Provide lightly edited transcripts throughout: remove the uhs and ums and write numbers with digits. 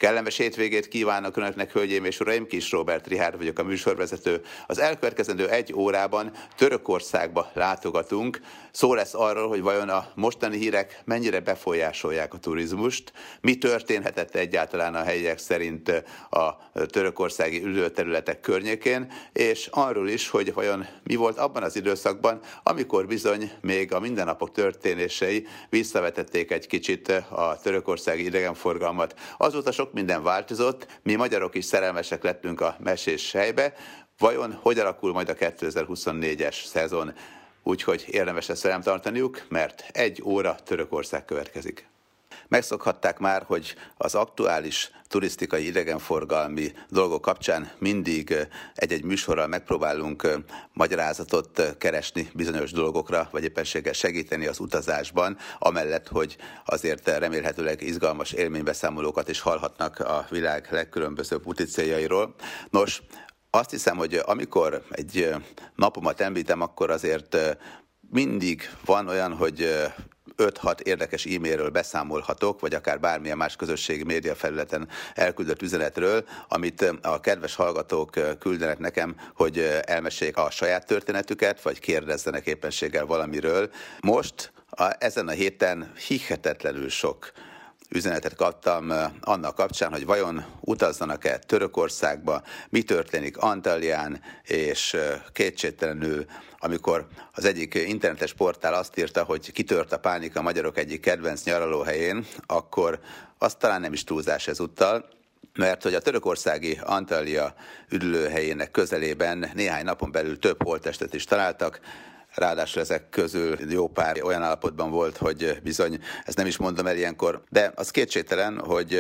Kellemes hétvégét kívánok Önöknek, hölgyeim és uraim, Kis Róbert Richárd vagyok, a műsorvezető. Az elkövetkezendő 1 órában Törökországba látogatunk. Szó lesz arról, hogy vajon a mostani hírek mennyire befolyásolják a turizmust, mi történhetett egyáltalán a helyiek szerint a törökországi üdülőterületek környékén, és arról is, hogy vajon mi volt abban az időszakban, amikor bizony még a mindennapok történései visszavetették egy kicsit a törökországi idegenforgalmat. Azóta sok minden változott, mi magyarok is szerelmesek lettünk a mesés helybe. Vajon hogy alakul majd a 2024-es szezon? Úgyhogy érdemes ezt velem tartaniuk, mert 1 óra Törökország következik. Megszokhatták már, hogy az aktuális turisztikai idegenforgalmi dolgok kapcsán mindig egy-egy műsorral megpróbálunk magyarázatot keresni bizonyos dolgokra, vagy éppenséggel segíteni az utazásban, amellett, hogy azért remélhetőleg izgalmas élménybeszámolókat is hallhatnak a világ legkülönbözőbb úti céljairól. Nos, azt hiszem, hogy amikor egy napomat említem, akkor azért mindig van olyan, hogy 5-6 érdekes e-mailről beszámolhatok, vagy akár bármilyen más közösségi média felületen elküldött üzenetről, amit a kedves hallgatók küldenek nekem, hogy elmeséljék a saját történetüket, vagy kérdezzenek éppenséggel valamiről. Most ezen a héten hihetetlenül sok üzenetet kaptam annak kapcsán, hogy vajon utazzanak-e Törökországba, mi történik Antalyán, és kétségtelenül, amikor az egyik internetes portál azt írta, hogy kitört a pánika a magyarok egyik kedvenc nyaralóhelyén, akkor az talán nem is túlzás ezúttal, mert hogy a törökországi Antalya üdülőhelyének közelében néhány napon belül több holttestet is találtak. Ráadásul ezek közül jó pár olyan állapotban volt, hogy bizony, ezt nem is mondom el ilyenkor, de az kétségtelen, hogy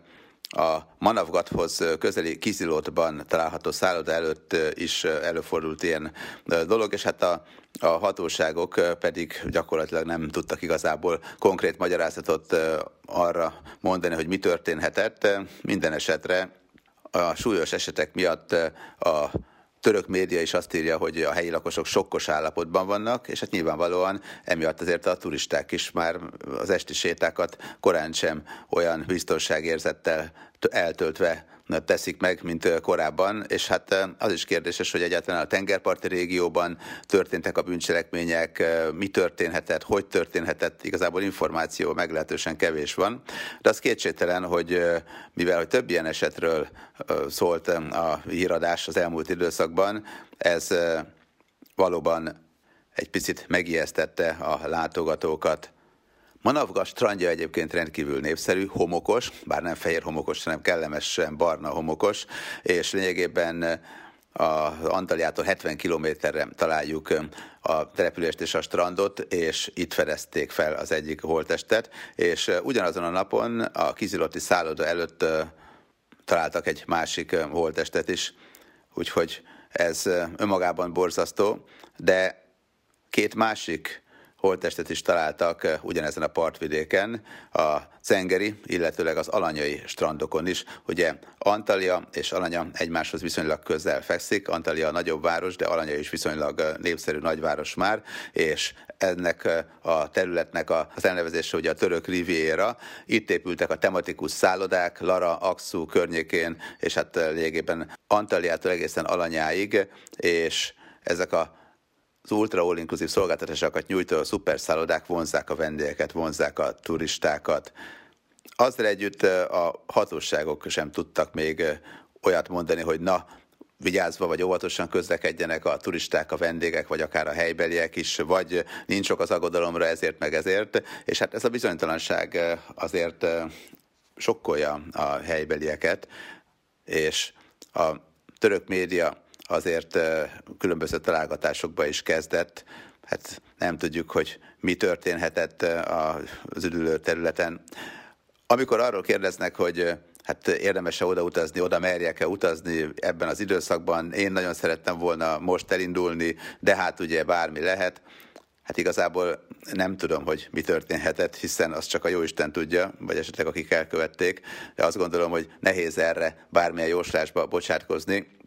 a Manavgathoz közeli Kizilotban található szálloda előtt is előfordult ilyen dolog, és hát a hatóságok pedig gyakorlatilag nem tudtak igazából konkrét magyarázatot arra mondani, hogy mi történhetett. Minden esetre a súlyos esetek miatt a török média is azt írja, hogy a helyi lakosok sokkos állapotban vannak, és hát nyilvánvalóan emiatt azért a turisták is már az esti sétákat korán sem olyan biztonságérzettel eltöltve teszik meg, mint korábban, és hát az is kérdéses, hogy egyáltalán a tengerparti régióban történtek a bűncselekmények, mi történhetett, hogy történhetett, igazából információ meglehetősen kevés van, de az kétségtelen, hogy mivel hogy több ilyen esetről szólt a híradás az elmúlt időszakban, ez valóban egy picit megijesztette a látogatókat. Manavgat strandja egyébként rendkívül népszerű, homokos, bár nem fehér homokos, hanem kellemesen barna homokos, és lényegében az Antalyától 70 kilométerre találjuk a települést és a strandot, és itt fedezték fel az egyik holttestet, és ugyanazon a napon a kiziloti szálloda előtt találtak egy másik holttestet is, úgyhogy ez önmagában borzasztó, de 2 másik holttestet is találtak ugyanezen a partvidéken, a cengeri, illetőleg az alanyai strandokon is. Ugye Antalya és Alanya egymáshoz viszonylag közel fekszik, Antalya a nagyobb város, de Alanya is viszonylag népszerű nagyváros már, és ennek a területnek az elnevezése ugye a török Riviera. Itt épültek a tematikus szállodák, Lara, Aksu környékén, és hát lényegében Antalyától egészen Alanyáig, és ezek az ultra all-inclusive szolgáltatásokat nyújtó szuperszállodák vonzzák a vendégeket, vonzzák a turistákat. Azzal együtt a hatóságok sem tudtak még olyat mondani, hogy na, vigyázva vagy óvatosan közlekedjenek a turisták, a vendégek, vagy akár a helybeliek is, vagy nincs ok az aggodalomra ezért meg ezért, és hát ez a bizonytalanság azért sokkolja a helybelieket, és a török média azért különböző találgatásokba is kezdett. Hát nem tudjuk, hogy mi történhetett az üdülő területen. Amikor arról kérdeznek, hogy hát érdemes-e oda utazni, oda merjek-e utazni ebben az időszakban, én nagyon szerettem volna most elindulni, de hát ugye bármi lehet. Hát igazából nem tudom, hogy mi történhetett, hiszen azt csak a Jóisten tudja, vagy esetleg akik elkövették, de azt gondolom, hogy nehéz erre bármilyen jóslásba bocsátkozni.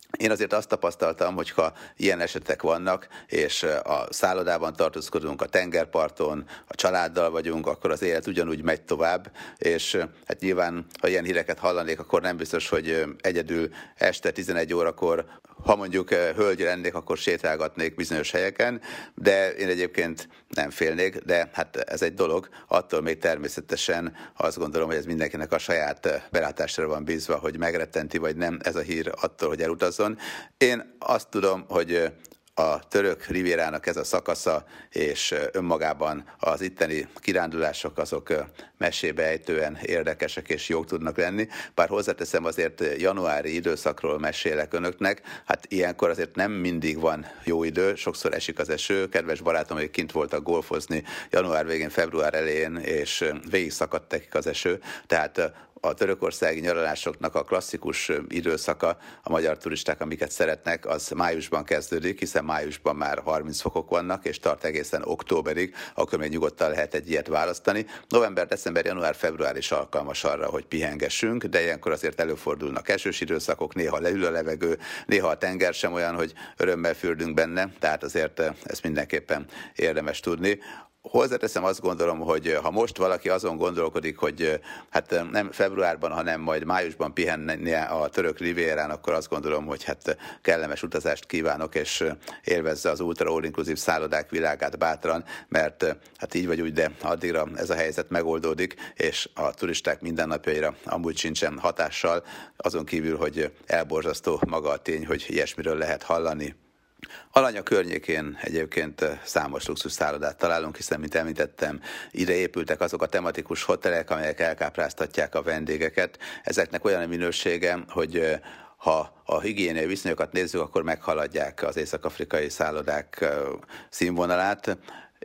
Én azért azt tapasztaltam, hogy ha ilyen esetek vannak, és a szállodában tartózkodunk, a tengerparton, a családdal vagyunk, akkor az élet ugyanúgy megy tovább, és hát nyilván, ha ilyen híreket hallanék, akkor nem biztos, hogy egyedül este 11 órakor, ha mondjuk hölgy lennék, akkor sétálgatnék bizonyos helyeken, de én egyébként nem félnék, de hát ez egy dolog, attól még természetesen azt gondolom, hogy ez mindenkinek a saját belátásra van bízva, hogy megrettenti vagy nem ez a hír attól, hogy elutazzon. Én azt tudom, hogy a török rivérának ez a szakasza, és önmagában az itteni kirándulások azok mesébe ejtően érdekesek és jók tudnak lenni. Bár hozzáteszem, azért januári időszakról mesélek önöknek, hát ilyenkor azért nem mindig van jó idő, sokszor esik az eső. Kedves barátom, hogy kint voltak golfozni január végén, február elején, és végig szakadt nekik az eső, tehát a törökországi nyaralásoknak a klasszikus időszaka, a magyar turisták, amiket szeretnek, az májusban kezdődik, hiszen májusban már 30 fokok vannak, és tart egészen októberig, akkor még nyugodtan lehet egy ilyet választani. November, december, január, február is alkalmas arra, hogy pihengessünk, de ilyenkor azért előfordulnak esős időszakok, néha leül a levegő, néha a tenger sem olyan, hogy örömmel fürdünk benne, tehát azért ezt mindenképpen érdemes tudni. Hozzáteszem, azt gondolom, hogy ha most valaki azon gondolkodik, hogy hát nem februárban, hanem majd májusban pihennie a török rivérán, akkor azt gondolom, hogy hát kellemes utazást kívánok, és élvezze az ultra all-inclusive szállodák világát bátran, mert hát így vagy úgy, de addigra ez a helyzet megoldódik, és a turisták mindennapjaira amúgy sincsen hatással, azon kívül, hogy elborzasztó maga a tény, hogy ilyesmiről lehet hallani. Alanya környékén egyébként számos luxus szállodát találunk, hiszen, mint említettem, ide épültek azok a tematikus hotelek, amelyek elkápráztatják a vendégeket. Ezeknek olyan a minősége, hogy ha a higiéniai viszonyokat nézzük, akkor meghaladják az észak-afrikai szállodák színvonalát,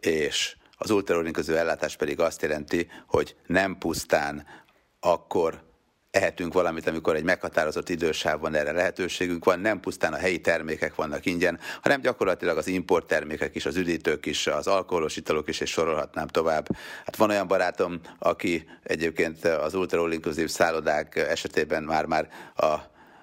és az ultra-all-inclusive ellátás pedig azt jelenti, hogy nem pusztán akkor ehetünk valamit, amikor egy meghatározott idősávban erre lehetőségünk van, nem pusztán a helyi termékek vannak ingyen, hanem gyakorlatilag az import termékek is, az üdítők is, az alkoholos italok is, és sorolhatnám tovább. Hát van olyan barátom, aki egyébként az ultra all-inclusive szállodák esetében már a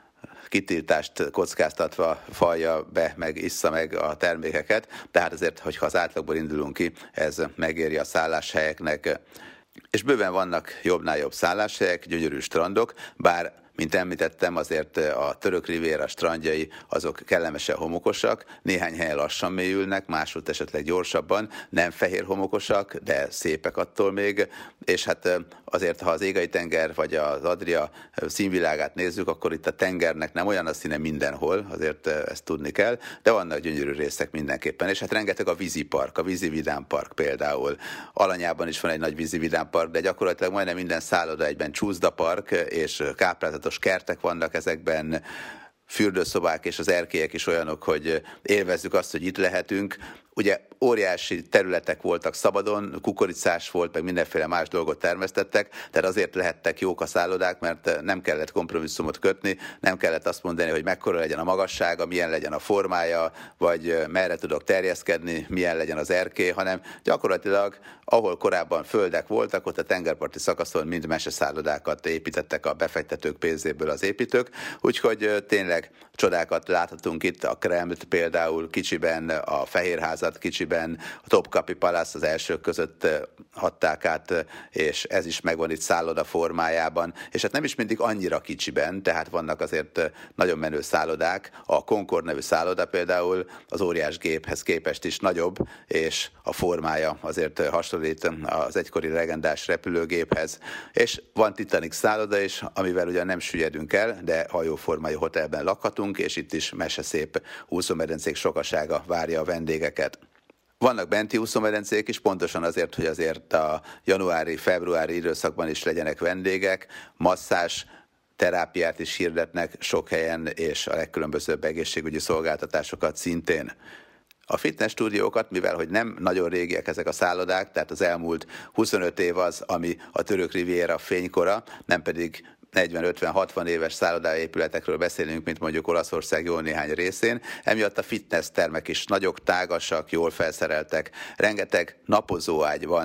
kitiltást kockáztatva falja be, meg issza meg a termékeket, tehát azért, hogyha az átlagból indulunk ki, ez megéri a szálláshelyeknek. És bőven vannak jobbnál jobb szálláshelyek, gyönyörű strandok, bár, mint említettem, azért a török rivéra strandjai azok kellemesen homokosak, néhány helyen lassan mélyülnek, máshogy esetleg gyorsabban, nem fehér homokosak, de szépek attól még, és hát azért, ha az Égei-tenger vagy az Adria színvilágát nézzük, akkor itt a tengernek nem olyan a színe mindenhol, azért ezt tudni kell, de vannak gyönyörű részek mindenképpen, és hát rengeteg a vízipark, a vízi vidámpark például. Alanyában is van egy nagy vízi vidámpark, de gyakorlatilag majdnem minden szálloda egyben csúszdapark, és káprázatos kertek vannak ezekben, fürdőszobák, és az erkélyek is olyanok, hogy élvezzük azt, hogy itt lehetünk. Ugye óriási területek voltak szabadon, kukoricás volt, meg mindenféle más dolgot termesztettek, tehát azért lehettek jók a szállodák, mert nem kellett kompromisszumot kötni, nem kellett azt mondani, hogy mekkora legyen a magassága, milyen legyen a formája, vagy merre tudok terjeszkedni, milyen legyen az erkély, hanem gyakorlatilag, ahol korábban földek voltak, ott a tengerparti szakaszon mind meseszállodákat építettek a befektetők pénzéből az építők, úgyhogy tényleg csodákat láthatunk itt, a Kremlt például kicsiben, a Fehérházat kicsiben, a Topkapi Palace az elsők között hatták át, és ez is megvan itt szálloda formájában, és hát nem is mindig annyira kicsiben, tehát vannak azért nagyon menő szállodák, a Concord nevű szálloda például az óriás géphez képest is nagyobb, és a formája azért hasonlít az egykori legendás repülőgéphez, és van Titanic szálloda is, amivel ugyan nem süllyedünk el, de hajóformájú hotelben lakhatunk, és itt is meseszép úszómedencék sokasága várja a vendégeket. Vannak benti úszómedencék is, pontosan azért, hogy azért a januári-februári időszakban is legyenek vendégek, masszázs, terápiát is hirdetnek sok helyen, és a legkülönbözőbb egészségügyi szolgáltatásokat szintén. A fitness stúdiókat, mivel hogy nem nagyon régiek ezek a szállodák, tehát az elmúlt 25 év az, ami a török riviera fénykora, nem pedig 40-50-60 éves szállodaépületekről beszélünk, mint mondjuk Olaszország jó néhány részén. Emiatt a fitness termek is nagyok, tágasak, jól felszereltek. Rengeteg napozóágy van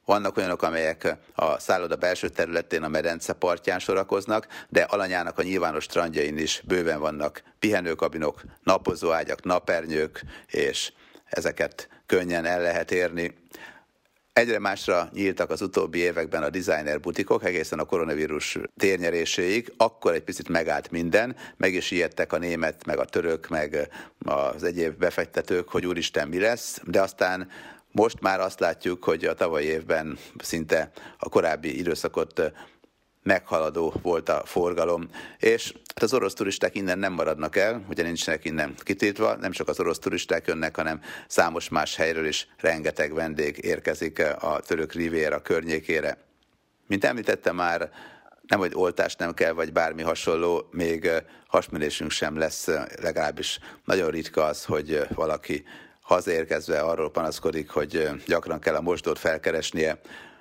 Vannak olyanok, amelyek a szálloda belső területén a medence partján sorakoznak, de Alanyának a nyilvános strandjain is bőven vannak pihenőkabinok, napozóágyak, napernyők, és ezeket könnyen el lehet érni. Egyre másra nyíltak az utóbbi években a designer butikok, egészen a koronavírus térnyeréséig, akkor egy picit megállt minden, meg is ijedtek a német, meg a török, meg az egyéb befektetők, hogy úristen mi lesz, de aztán most már azt látjuk, hogy a tavalyi évben szinte a korábbi időszakot meghaladó volt a forgalom, és az orosz turisták innen nem maradnak el, ugye nincsenek innen kitiltva, nem csak az orosz turisták jönnek, hanem számos más helyről is rengeteg vendég érkezik a török riviera környékére. Mint említettem már, nem, hogy oltást nem kell, vagy bármi hasonló, még hasmenésünk sem lesz, legalábbis nagyon ritka az, hogy valaki hazaérkezve arról panaszkodik, hogy gyakran kell a mosdót felkeresnie,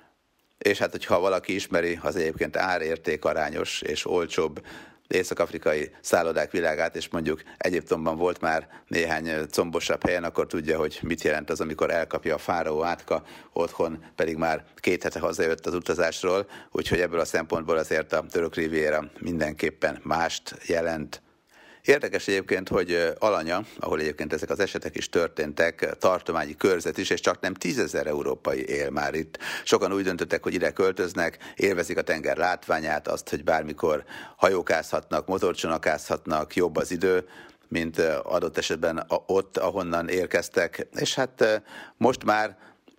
és hát, hogyha valaki ismeri az egyébként árértékarányos és olcsóbb észak-afrikai szállodák világát, és mondjuk Egyiptomban volt már néhány combosabb helyen, akkor tudja, hogy mit jelent az, amikor elkapja a fáraó átka, otthon pedig már 2 hete hazajött az utazásról, úgyhogy ebből a szempontból azért a török riviera mindenképpen mást jelent. Érdekes egyébként, hogy Alanya, ahol egyébként ezek az esetek is történtek, tartományi körzet is, és csak nem 10 000 európai él már itt. Sokan úgy döntöttek, hogy ide költöznek, élvezik a tenger látványát, azt, hogy bármikor hajókázhatnak, motorcsónakázhatnak, jobb az idő, mint adott esetben ott, ahonnan érkeztek, és hát most már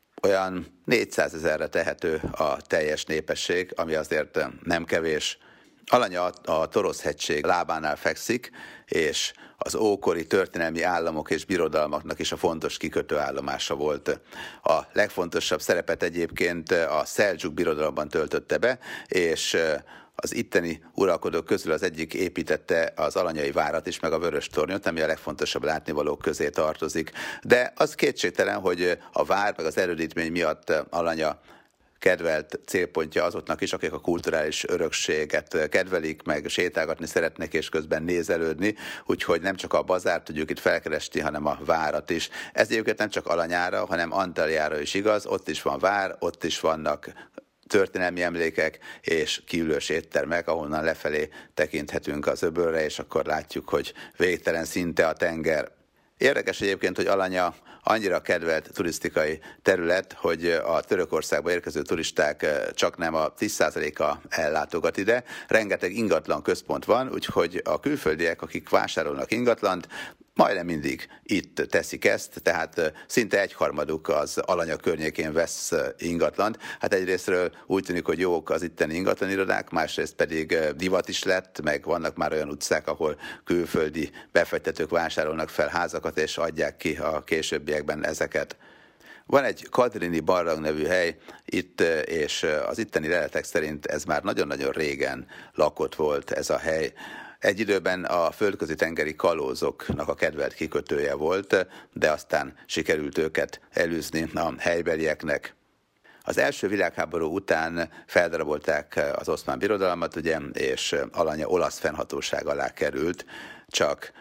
olyan 400 000-re tehető a teljes népesség, ami azért nem kevés. Alanya a Torosz-hegység lábánál fekszik, és az ókori történelmi államok és birodalmaknak is a fontos kikötőállomása volt. A legfontosabb szerepet egyébként a Szeldzsuk birodalomban töltötte be, és az itteni uralkodók közül az egyik építette az alanyai várat is, meg a Vöröstornyot, ami a legfontosabb látnivalók közé tartozik. De az kétségtelen, hogy a vár meg az erődítmény miatt Alanya kedvelt célpontja azoknak is, akik a kulturális örökséget kedvelik, meg sétálgatni szeretnek, és közben nézelődni, úgyhogy nem csak a bazárt tudjuk itt felkeresni, hanem a várat is. Ez egyébként nem csak Alanyára, hanem Antaljára is igaz, ott is van vár, ott is vannak történelmi emlékek és kiülős éttermek, ahonnan lefelé tekinthetünk az öbölre, és akkor látjuk, hogy végtelen szinte a tenger. Érdekes egyébként, hogy Alanya annyira kedvelt turisztikai terület, hogy a Törökországba érkező turisták csak nem a 10%-a ellátogat ide. Rengeteg ingatlan központ van, úgyhogy a külföldiek, akik vásárolnak ingatlant, majdnem mindig itt teszik ezt, tehát szinte 1/3 az Alanya környékén vesz ingatlant. Hát egyrésztről úgy tűnik, hogy jók az itteni ingatlanirodák, másrészt pedig divat is lett, meg vannak már olyan utcák, ahol külföldi befektetők vásárolnak fel házakat, és adják ki a későbbiekben ezeket. Van egy Kadrini barlang nevű hely itt, és az itteni leletek szerint ez már nagyon-nagyon régen lakott volt ez a hely. Egy időben a földközi tengeri kalózoknak a kedvelt kikötője volt, de aztán sikerült őket elűzni a helybelieknek. Az első világháború után feldarabolták az oszmán birodalmat, ugye, és Alanya olasz fennhatóság alá került, csak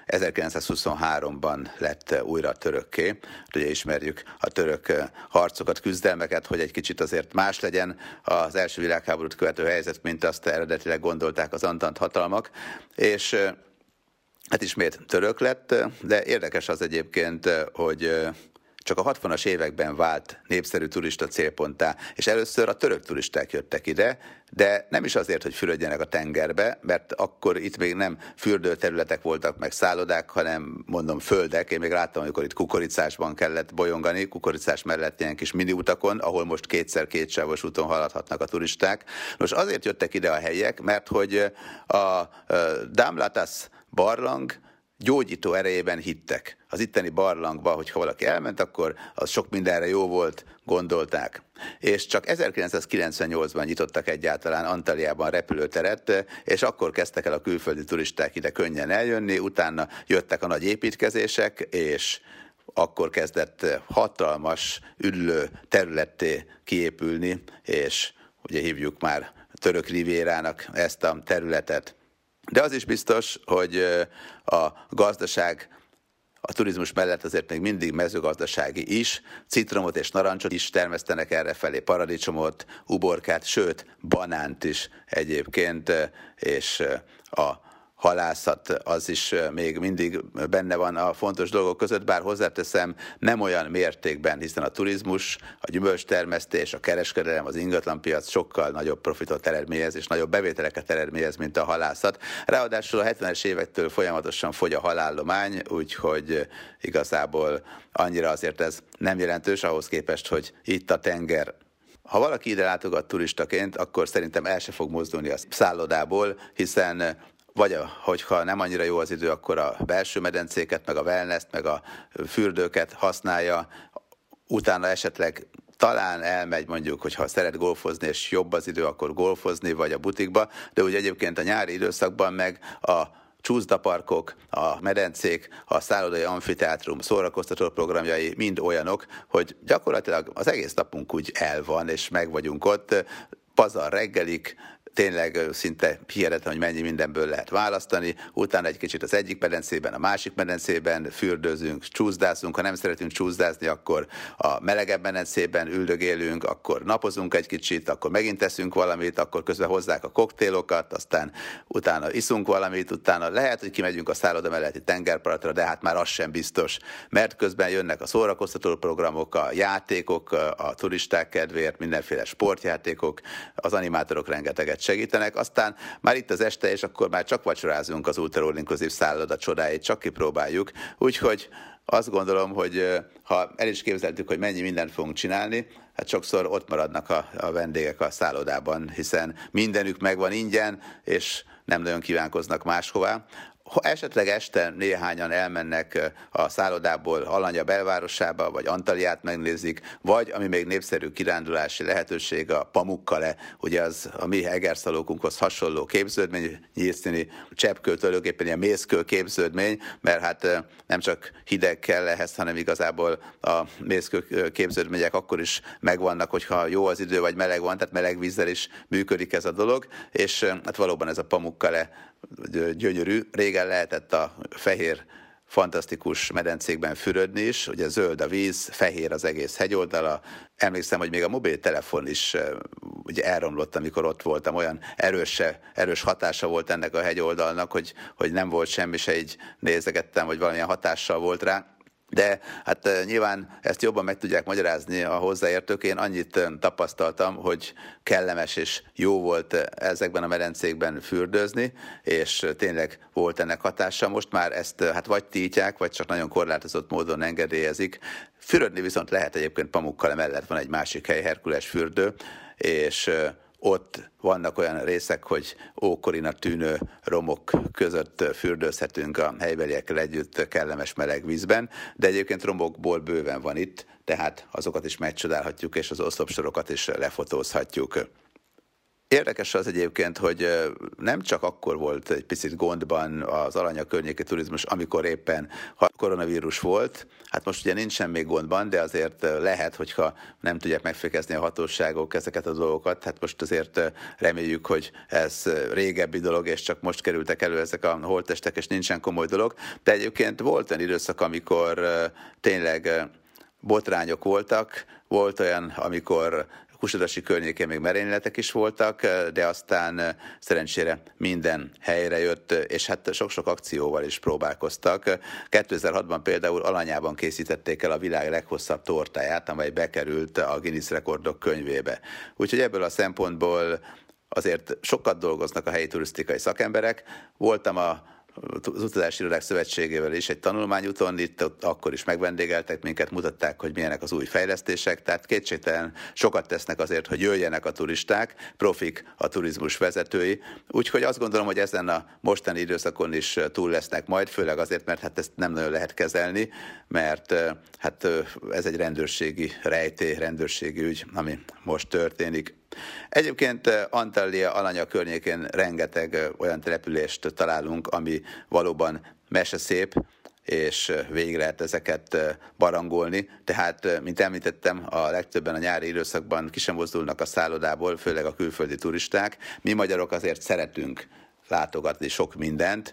1923-ban lett újra törökké. Ugye ismerjük a török harcokat, küzdelmeket, hogy egy kicsit azért más legyen az első világháborút követő helyzet, mint azt eredetileg gondolták az antant hatalmak, és hát ismét török lett, de érdekes az egyébként, hogy csak a 60-as években vált népszerű turista célponttá, és először a török turisták jöttek ide, de nem is azért, hogy fürödjenek a tengerbe, mert akkor itt még nem fürdőterületek voltak, meg szállodák, hanem mondom földek. Én még láttam, amikor itt Kukoricásban kellett bolyongani, Kukoricás mellett ilyen kis miniutakon, ahol most 2x2 úton haladhatnak a turisták. Nos, azért jöttek ide a helyiek, mert hogy a Damlatas barlang gyógyító erejében hittek. Az itteni barlangba, hogyha valaki elment, akkor az sok mindenre jó volt, gondolták. És csak 1998-ban nyitottak egyáltalán Antalyában repülőteret, és akkor kezdtek el a külföldi turisták ide könnyen eljönni, utána jöttek a nagy építkezések, és akkor kezdett hatalmas, üdülő területté kiépülni, és ugye hívjuk már Török Rivierának ezt a területet. De az is biztos, hogy a gazdaság a turizmus mellett azért még mindig mezőgazdasági is, citromot és narancsot is termesztenek errefelé, paradicsomot, uborkát, sőt, banánt is egyébként, és a halászat az is még mindig benne van a fontos dolgok között, bár hozzáteszem, nem olyan mértékben, hiszen a turizmus, a gyümölcstermesztés, a kereskedelem, az ingatlanpiac sokkal nagyobb profitot eredményez és nagyobb bevételeket eredményez, mint a halászat. Ráadásul a 70-es évektől folyamatosan fogy a halállomány, úgyhogy igazából annyira azért ez nem jelentős ahhoz képest, hogy itt a tenger. Ha valaki ide látogat turistaként, akkor szerintem el se fog mozdulni a szállodából, hiszen vagy hogyha nem annyira jó az idő, akkor a belső medencéket, meg a wellness-t, meg a fürdőket használja, utána esetleg talán elmegy mondjuk, hogyha szeret golfozni, és jobb az idő, akkor golfozni, vagy a butikba, de úgy egyébként a nyári időszakban meg a csúszdaparkok, a medencék, a szállodai amfiteátrum szórakoztató programjai mind olyanok, hogy gyakorlatilag az egész napunk úgy el van, és meg vagyunk ott, pazar reggelik, tényleg szinte hihetetlen, hogy mennyi mindenből lehet választani, utána egy kicsit az egyik medencében, a másik medencében fürdőzünk, csúszdázunk, ha nem szeretünk csúszdázni, akkor a melegebb medencében üldögélünk, akkor napozunk egy kicsit, akkor megint teszünk valamit, akkor közben hozzák a koktélokat, aztán utána iszunk valamit, utána lehet, hogy kimegyünk a szálloda melletti tengerpartra, de hát már az sem biztos, mert közben jönnek a szórakoztató programok, a játékok, a turisták kedvéért, mindenféle sportjátékok, az animátorok rengeteget segítenek, aztán már itt az este, és akkor már csak vacsorázunk az Ultra All Inclusive szálloda csodáit, csak kipróbáljuk, úgyhogy azt gondolom, hogy ha el is képzeltük, hogy mennyi mindent fogunk csinálni, hát sokszor ott maradnak a vendégek a szállodában, hiszen mindenük megvan ingyen, és nem nagyon kívánkoznak máshová. Ha esetleg este néhányan elmennek a szállodából Alanya belvárosába, vagy Antaliát megnézik, vagy ami még népszerű kirándulási lehetőség, a Pamukkale, ugye az a mi egerszalókunkhoz hasonló képződmény, Nyírszini cseppkő, tulajdonképpen ilyen mészkő képződmény, mert hát nem csak hideg kell ehhez, hanem igazából a mészkő képződmények akkor is megvannak, hogyha jó az idő, vagy meleg van, tehát meleg vízzel is működik ez a dolog, és hát valóban ez a Pamukkale gyönyörű. Régen lehetett a fehér, fantasztikus medencékben fürödni is, ugye zöld a víz, fehér az egész hegyoldala. Emlékszem, hogy még a mobiltelefon is ugye elromlott, amikor ott voltam, olyan erős hatása volt ennek a hegyoldalnak, hogy nem volt semmi, se így nézegettem, hogy valamilyen hatással volt rá. De hát nyilván ezt jobban meg tudják magyarázni a hozzáértők. Én annyit tapasztaltam, hogy kellemes és jó volt ezekben a medencékben fürdőzni, és tényleg volt ennek hatása. Most már ezt hát vagy tiltják, vagy csak nagyon korlátozott módon engedélyezik. Fürödni viszont lehet egyébként Pamukkale mellett van egy másik hely, Herkules fürdő, és ott vannak olyan részek, hogy ókorina tűnő romok között fürdőzhetünk a helybeliekkel együtt kellemes meleg vízben, de egyébként romokból bőven van itt, tehát azokat is megcsodálhatjuk, és az oszlopsorokat is lefotózhatjuk. Érdekes az egyébként, hogy nem csak akkor volt egy picit gondban az Alanya környéki turizmus, amikor éppen koronavírus volt. Hát most ugye nincsen még gondban, de azért lehet, hogyha nem tudják megfékezni a hatóságok ezeket a dolgokat. Hát most azért reméljük, hogy ez régebbi dolog, és csak most kerültek elő ezek a holttestek, és nincsen komoly dolog. De egyébként volt olyan időszak, amikor tényleg botrányok voltak, volt olyan, amikor Kusodasi környékén még merényletek is voltak, de aztán szerencsére minden helyre jött, és hát sok-sok akcióval is próbálkoztak. 2006-ban például Alanyában készítették el a világ leghosszabb tortáját, amely bekerült a Guinness rekordok könyvébe. Úgyhogy ebből a szempontból azért sokat dolgoznak a helyi turisztikai szakemberek. Voltam az Utazási Irodák Szövetségével is egy tanulmányúton, itt akkor is megvendégeltek minket, mutatták, hogy milyenek az új fejlesztések, tehát kétségtelen sokat tesznek azért, hogy jöjjenek a turisták, profik a turizmus vezetői, úgyhogy azt gondolom, hogy ezen a mostani időszakon is túl lesznek majd, főleg azért, mert hát ezt nem nagyon lehet kezelni, mert hát ez egy rendőrségi rejtély, rendőrségi ügy, ami most történik. Egyébként Antalya, Alanya környékén rengeteg olyan települést találunk, ami valóban meseszép, és végig lehet ezeket barangolni. Tehát, mint említettem, a legtöbben a nyári időszakban ki sem mozdulnak a szállodából, főleg a külföldi turisták. Mi magyarok azért szeretünk látogatni sok mindent,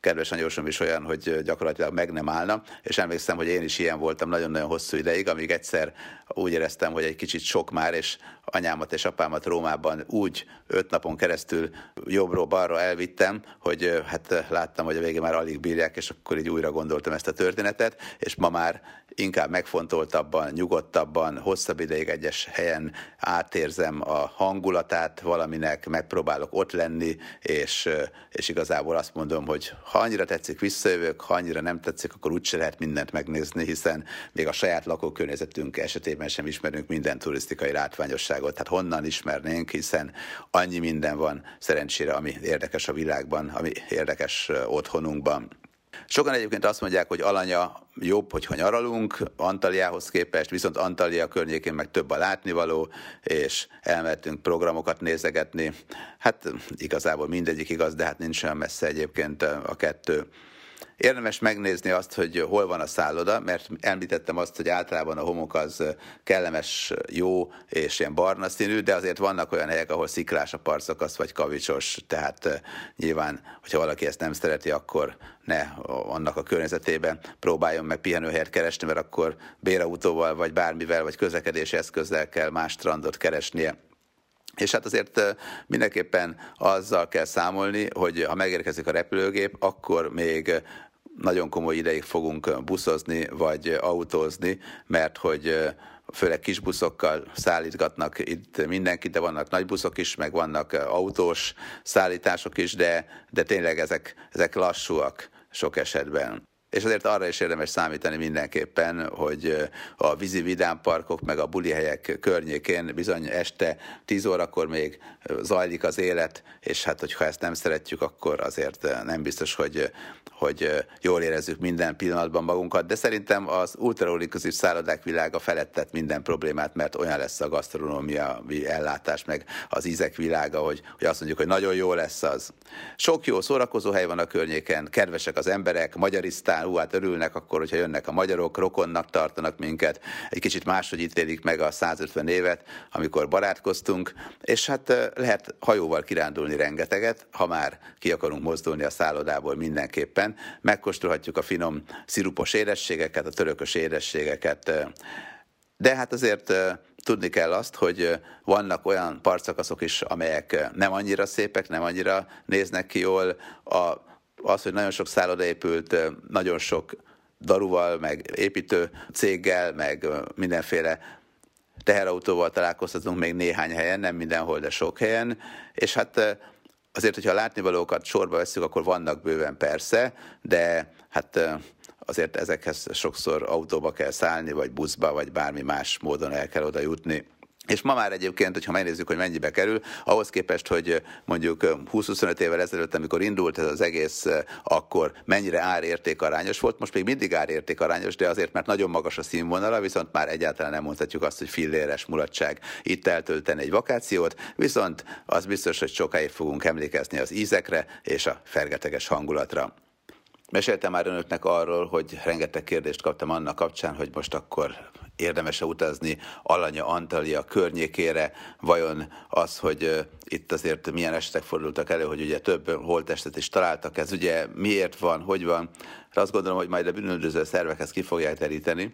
kedves anyósom is olyan, hogy gyakorlatilag meg nem állna, és emlékszem, hogy én is ilyen voltam nagyon-nagyon hosszú ideig, amíg egyszer úgy éreztem, hogy egy kicsit sok már, és anyámat és apámat Rómában úgy 5 napon keresztül jobbról balra elvittem, hogy hát láttam, hogy a végén már alig bírják, és akkor így újra gondoltam ezt a történetet, és ma már inkább megfontoltabban, nyugodtabban, hosszabb ideig egyes helyen átérzem a hangulatát valaminek, megpróbálok ott lenni, és igazából azt mondom, hogy ha annyira tetszik, visszajövök, ha annyira nem tetszik, akkor úgyse lehet mindent megnézni, hiszen még a saját lakókörnyezetünk esetében sem ismerünk minden turisztikai látványosságot. Tehát honnan ismernénk, hiszen annyi minden van szerencsére, ami érdekes a világban, ami érdekes otthonunkban. Sokan egyébként azt mondják, hogy Alanya jobb, hogyha nyaralunk Antalyahoz képest, viszont Antalya környékén meg több a látnivaló, és elmehetünk programokat nézegetni. Hát igazából mindegyik igaz, de hát nincs olyan messze egyébként a kettő. Érdemes megnézni azt, hogy hol van a szálloda, mert említettem azt, hogy általában a homok az kellemes, jó és ilyen barna színű, de azért vannak olyan helyek, ahol sziklás a partszakasz vagy kavicsos, tehát nyilván, hogyha valaki ezt nem szereti, akkor ne annak a környezetében próbáljon meg pihenőhelyet keresni, mert akkor bérautóval vagy bármivel vagy közlekedési eszközzel kell más strandot keresnie. És hát azért mindenképpen azzal kell számolni, hogy ha megérkezik a repülőgép, akkor még nagyon komoly ideig fogunk buszozni vagy autózni, mert hogy főleg kis buszokkal szállítgatnak itt mindenkit, de vannak nagy buszok is, meg vannak autós szállítások is, de tényleg ezek lassúak sok esetben. És azért arra is érdemes számítani mindenképpen, hogy a vízi vidámparkok meg a bulihelyek környékén bizony este 10 órakor még zajlik az élet, és hát hogyha ezt nem szeretjük, akkor azért nem biztos, hogy jól érezzük minden pillanatban magunkat, de szerintem az ultra-all-inclusive szállodák világa feledtet minden problémát, mert olyan lesz a gasztronómiai ellátás, meg az ízek világa, hogy azt mondjuk, hogy nagyon jó lesz az. Sok jó szórakozóhely van a környéken, kedvesek az emberek, magyarisztán, hát örülnek akkor, hogyha jönnek a magyarok, rokonnak tartanak minket, egy kicsit máshogy ítélik meg a 150 évet, amikor barátkoztunk, és hát lehet hajóval kirándulni rengeteget, ha már ki akarunk mozdulni a szállodából mindenképpen. Megkóstolhatjuk a finom szirupos édességeket, a törökös édességeket, de hát azért tudni kell azt, hogy vannak olyan partszakaszok is, amelyek nem annyira szépek, nem annyira néznek ki jól. Az, hogy nagyon sok szálloda épült, nagyon sok daruval, meg építő céggel, meg mindenféle teherautóval találkozhatunk még néhány helyen, nem mindenhol, de sok helyen, és hát azért, hogyha a látnivalókat sorba veszünk, akkor vannak bőven persze, de hát azért ezekhez sokszor autóba kell szállni, vagy buszba, vagy bármi más módon el kell oda jutni. És ma már egyébként, hogyha megnézzük, hogy mennyibe kerül, ahhoz képest, hogy mondjuk 20-25 évvel ezelőtt, amikor indult ez az egész, akkor mennyire árértékarányos volt, most még mindig árértékarányos, de azért, mert nagyon magas a színvonala, viszont már egyáltalán nem mondhatjuk azt, hogy filléres mulatság itt eltölteni egy vakációt, viszont az biztos, hogy sokáig fogunk emlékezni az ízekre és a fergeteges hangulatra. Meséltem már önöknek arról, hogy rengeteg kérdést kaptam annak kapcsán, hogy most akkor érdemes-e utazni Alanya, Antalya környékére, vajon az, hogy itt azért milyen esetek fordultak elő, hogy ugye több holttestet is találtak, ez ugye miért van, hogy van, azt gondolom, hogy majd a bűnüldöző szervek ezt ki fogják deríteni,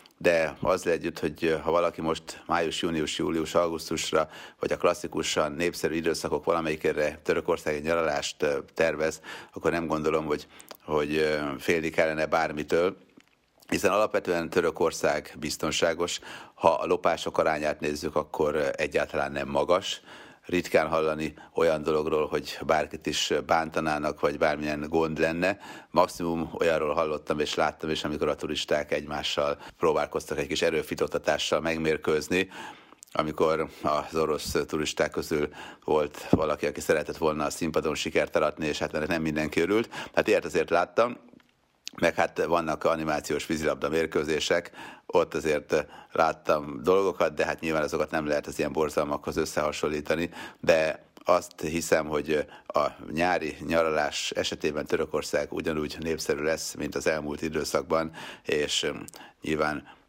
de azzal együtt, hogy ha valaki most május, június, július, augusztusra, vagy a klasszikusan népszerű időszakok valamelyikére törökországi nyaralást tervez, akkor nem gondolom, hogy félni kellene bármitől, hiszen alapvetően Törökország biztonságos, ha a lopások arányát nézzük, akkor egyáltalán nem magas. Ritkán hallani olyan dologról, hogy bárkit is bántanának, vagy bármilyen gond lenne. Maximum olyanról hallottam és láttam is, amikor a turisták egymással próbálkoztak egy kis erőfitoktatással megmérkőzni, amikor az orosz turisták közül volt valaki, aki szeretett volna a színpadon sikert aratni, és hát nem mindenki örült. Hát ilyet azért láttam. Meg hát vannak animációs vízilabda mérkőzések, ott azért láttam dolgokat, de hát nyilván azokat nem lehet az ilyen borzalmakhoz összehasonlítani, de azt hiszem, hogy a nyári nyaralás esetében Törökország ugyanúgy népszerű lesz, mint az elmúlt időszakban, és nyilván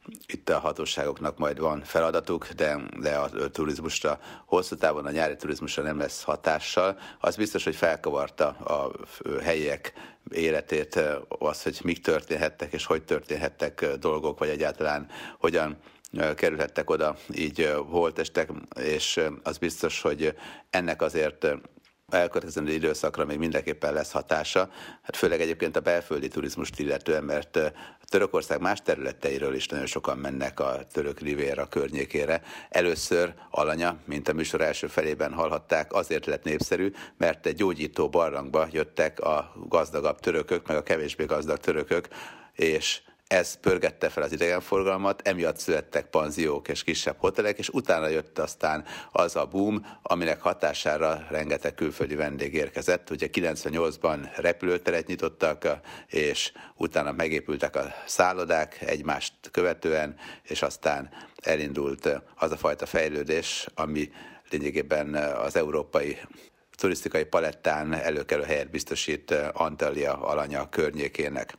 itt a hatóságoknak majd van feladatuk, de a turizmusra hosszú távon, a nyári turizmusra nem lesz hatással. Az biztos, hogy felkavarta a helyiek életét az, hogy mik történhettek és hogy történhettek dolgok, vagy egyáltalán hogyan kerülhettek oda így holttestek, és az biztos, hogy ennek azért elkövetkezendő időszakra még mindenképpen lesz hatása, hát főleg egyébként a belföldi turizmust illetően, mert Törökország más területeiről is nagyon sokan mennek a török riviera környékére. Először Alanya, mint a műsor első felében hallhatták, azért lett népszerű, mert egy gyógyító barlangba jöttek a gazdagabb törökök, meg a kevésbé gazdag törökök, és ez pörgette fel az idegenforgalmat, emiatt születtek panziók és kisebb hotelek, és utána jött aztán az a boom, aminek hatására rengeteg külföldi vendég érkezett. Ugye 98-ban repülőteret nyitottak, és utána megépültek a szállodák egymást követően, és aztán elindult az a fajta fejlődés, ami lényegében az európai turisztikai palettán előkelő helyet biztosít Antalya, Alanya környékének.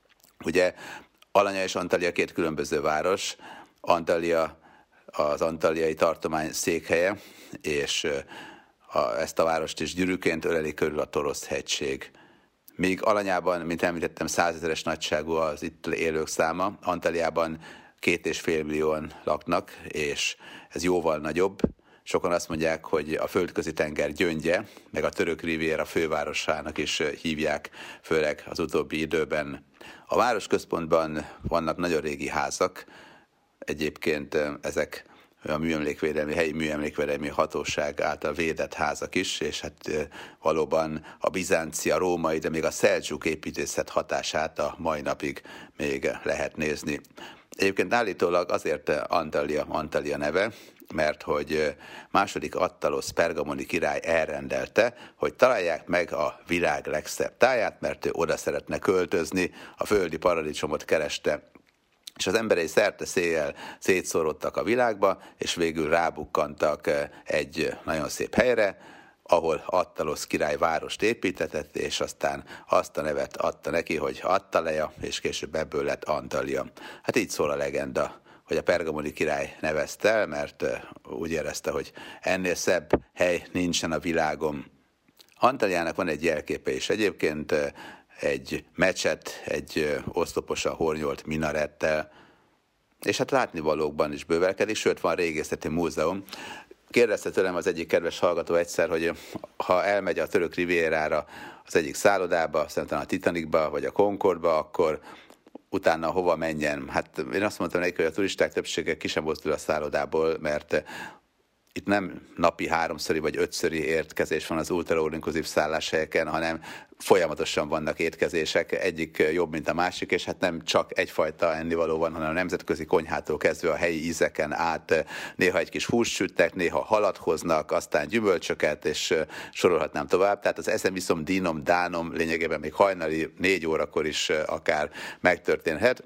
Ugye Alanya és Antalya két különböző város, Antalya az antalyai tartomány székhelye, és ezt a várost is gyűrűként öleli körül a Torosz-hegység. Míg Alanyában, mint említettem, 100 000-es nagyságú az itt élők száma, Antalyában 2,5 millióan laknak, és ez jóval nagyobb. Sokan azt mondják, hogy a földközi tenger gyöngye, meg a török riviera fővárosának is hívják, főleg az utóbbi időben. A városközpontban vannak nagyon régi házak, egyébként ezek a helyi műemlékvédelmi hatóság által védett házak is, és hát valóban a bizánci, a római, de még a szeldzsuk építészet hatását a mai napig még lehet nézni. Egyébként állítólag azért Antalya neve, mert hogy második Attalosz pergamoni király elrendelte, hogy találják meg a világ legszebb táját, mert ő oda szeretne költözni, a földi paradicsomot kereste, és az emberei szerte széjjel szétszórodtak a világba, és végül rábukkantak egy nagyon szép helyre, ahol Attalosz király várost építetett, és aztán azt a nevet adta neki, hogy Attaleja, és később ebből lett Antalya. Hát így szól a legenda, hogy a pergamoni király nevezte el, mert úgy érezte, hogy ennél szebb hely nincsen a világon. Antalyának van egy jelképe is egyébként, egy mecset, egy oszloposan hornyolt minarettel, és hát látnivalókban is bővelkedik, sőt van régészeti múzeum. Kérdezte tőlem az egyik kedves hallgató egyszer, hogy ha elmegy a török rivierára az egyik szállodába, szerintem a Titanicba vagy a Concordba, akkor utána hova menjen? Hát én azt mondtam neki, hogy a turisták többsége ki sem mozdul a szállodából, mert itt nem napi 3-szori vagy 5-szöri értkezés van az ultra-all-inclusive szálláshelyeken, hanem folyamatosan vannak étkezések, egyik jobb, mint a másik, és hát nem csak egyfajta ennivaló van, hanem a nemzetközi konyhától kezdve a helyi ízeken át néha egy kis húst süttek, néha halat hoznak, aztán gyümölcsöket, és sorolhatnám tovább. Tehát az eszem, iszom, dínom, dánom lényegében még hajnali 4 órakor is akár megtörténhet.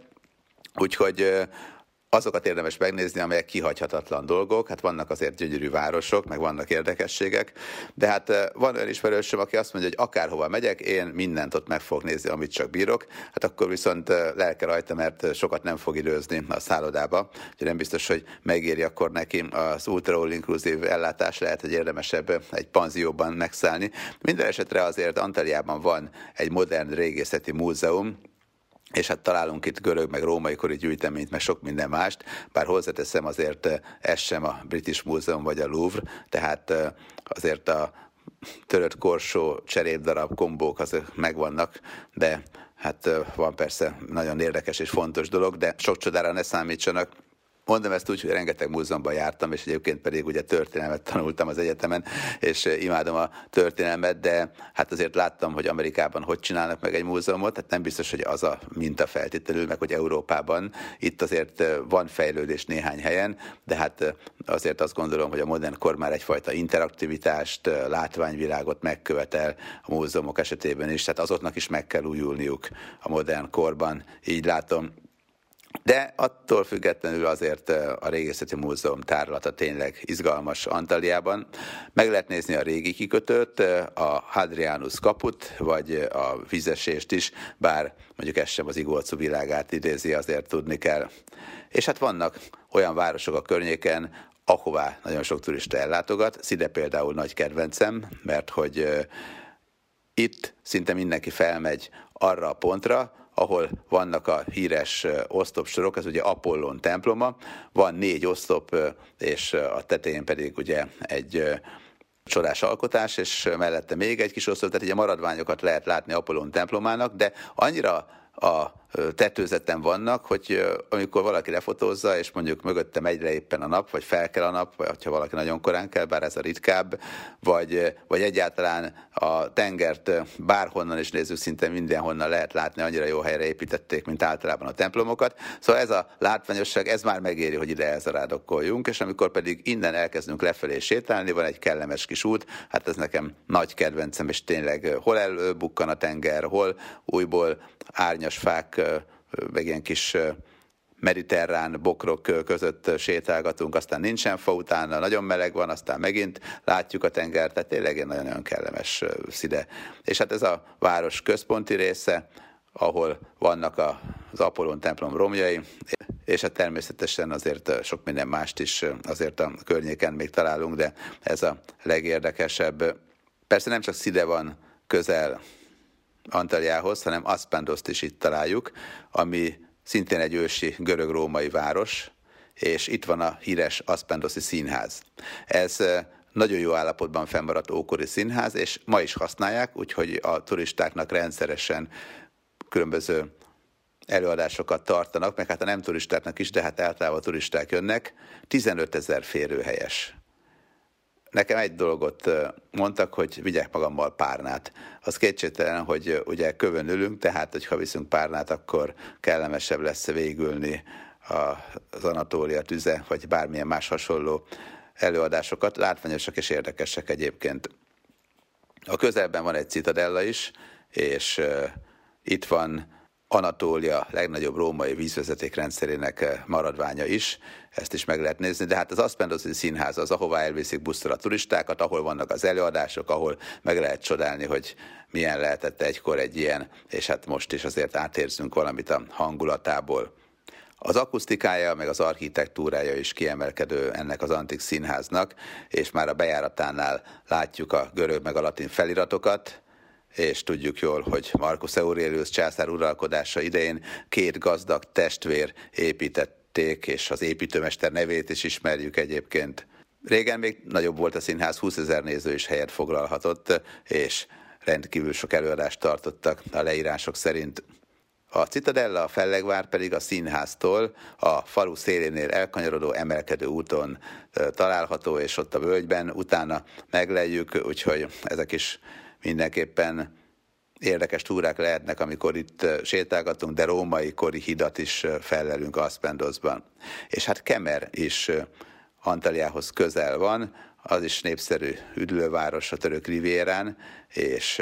Úgyhogy azokat érdemes megnézni, amelyek kihagyhatatlan dolgok. Hát vannak azért gyönyörű városok, meg vannak érdekességek, de hát van olyan ismerősöm, aki azt mondja, hogy akárhova megyek, én mindent ott meg fogok nézni, amit csak bírok. Hát akkor viszont lelke rajta, mert sokat nem fog időzni a szállodába, úgyhogy nem biztos, hogy megéri akkor neki az ultra all-inclusive ellátás, lehet, hogy érdemesebb egy panzióban megszállni. Minden esetre azért Antalyában van egy modern régészeti múzeum, és hát találunk itt görög, meg római kori gyűjteményt, meg sok minden mást, bár hozzáteszem azért ez sem a British Museum vagy a Louvre, tehát azért a törött korsó, cserépdarab, kombók azok megvannak, de hát van persze nagyon érdekes és fontos dolog, de sok csodára ne számítsanak. Mondom ezt úgy, hogy rengeteg múzeumban jártam, és egyébként pedig ugye történelmet tanultam az egyetemen, és imádom a történelmet, de hát azért láttam, hogy Amerikában hogy csinálnak meg egy múzeumot, tehát nem biztos, hogy az a minta feltétlenül, meg hogy Európában. Itt azért van fejlődés néhány helyen, de hát azért azt gondolom, hogy a modern kor már egyfajta interaktivitást, látványvilágot megkövetel a múzeumok esetében is, tehát azoknak is meg kell újulniuk a modern korban, így látom. De attól függetlenül azért a Régészeti Múzeum tárlata tényleg izgalmas Antalliában. Meg lehet nézni a régi kikötőt, a Hadrianus kaput, vagy a vízesést is, bár mondjuk ez sem az Igolcú világát idézi, azért tudni kell. És hát vannak olyan városok a környéken, ahová nagyon sok turista ellátogat. Szide például nagy kedvencem, mert hogy itt szinte mindenki felmegy arra a pontra, ahol vannak a híres oszlopsorok, ez ugye Apollón temploma, van 4 oszlop, és a tetején pedig ugye egy csodás alkotás, és mellette még egy kis oszlop, tehát ugye maradványokat lehet látni Apollón templomának, de annyira a tetőzeten vannak, hogy amikor valaki lefotózza, és mondjuk mögötte megy le éppen a nap, vagy fel kell a nap, vagy ha valaki nagyon korán kell, bár ez a ritkább, vagy egyáltalán a tengert bárhonnan is nézzük, szinte mindenhonnan lehet látni, annyira jó helyre építették, mint általában a templomokat. Szóval ez a látványosság, ez már megéri, hogy ide elzarádokkoljunk, és amikor pedig innen elkezdünk lefelé sétálni, van egy kellemes kis út, hát ez nekem nagy kedvencem, és tényleg hol elbukkan a tenger, hol újból árnyas fák, meg ilyen kis mediterrán bokrok között sétálgatunk, aztán nincsen fa, utána nagyon meleg van, aztán megint látjuk a tengert, tehát tényleg egy nagyon kellemes Szide. És hát ez a város központi része, ahol vannak az Apollón templom romjai, és hát természetesen azért sok minden mást is azért a környéken még találunk, de ez a legérdekesebb. Persze nem csak Szide van közel Antalliához, hanem Aspendoszt is itt találjuk, ami szintén egy ősi görög-római város, és itt van a híres Aspendoszi Színház. Ez nagyon jó állapotban fennmaradt ókori színház, és ma is használják, úgyhogy a turistáknak rendszeresen különböző előadásokat tartanak, meg hát a nem turistáknak is, de hát általában a turisták jönnek. 15 000 férőhelyes. Nekem egy dolgot mondtak, hogy vigyek magammal párnát. Az kétségtelen, hogy ugye kövön ülünk, tehát hogyha viszünk párnát, akkor kellemesebb lesz végülni az Anatólia tüze, vagy bármilyen más hasonló előadásokat. Látványosak és érdekesek egyébként. A közelben van egy citadella is, és itt van Anatólia legnagyobb római vízvezetékrendszerének maradványa is, ezt is meg lehet nézni, de hát az Aspendoszi Színház az, ahová elviszik buszra a turistákat, ahol vannak az előadások, ahol meg lehet csodálni, hogy milyen lehetett egykor egy ilyen, és hát most is azért átérzünk valamit a hangulatából. Az akusztikája, meg az architektúrája is kiemelkedő ennek az antik színháznak, és már a bejáratánál látjuk a görög meg a latin feliratokat, és tudjuk jól, hogy Marcus Aurelius császár uralkodása idején 2 gazdag testvér építették, és az építőmester nevét is ismerjük egyébként. Régen még nagyobb volt a színház, 20 000 néző is helyet foglalhatott, és rendkívül sok előadást tartottak a leírások szerint. A citadella, a fellegvár pedig a színháztól a falu szélénél elkanyarodó emelkedő úton található, és ott a völgyben utána megleljük, úgyhogy ezek is mindenképpen érdekes túrák lehetnek, amikor itt sétálgatunk, de római kori hidat is fellelünk Aspendosban. És hát Kemer is Antalliához közel van, az is népszerű üdülőváros a török rivérán, és